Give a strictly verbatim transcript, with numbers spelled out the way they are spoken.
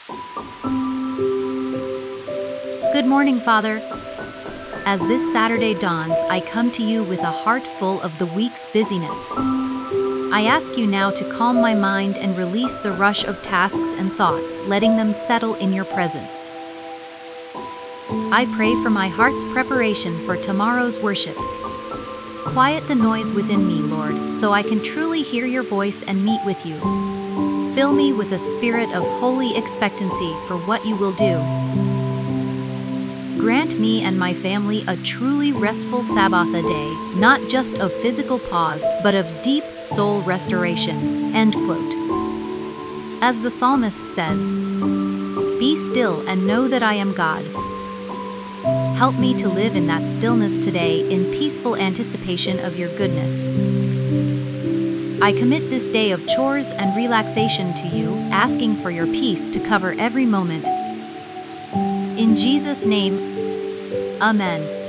Good morning, Father. As this Saturday dawns, I come to you with a heart full of the week's busyness. I ask you now to calm my mind and release the rush of tasks and thoughts, letting them settle in your presence. I pray for my heart's preparation for tomorrow's worship. Quiet the noise within me, Lord, so I can truly hear your voice and meet with you. Fill me with a spirit of holy expectancy for what you will do. Grant me and my family a truly restful Sabbath day, not just of physical pause, but of deep soul restoration. End quote. As the psalmist says, "Be still and know that I am God." Help me to live in that stillness today in peaceful anticipation of your goodness. I commit this day of chores and relaxation to you, asking for your peace to cover every moment. In Jesus' name, Amen.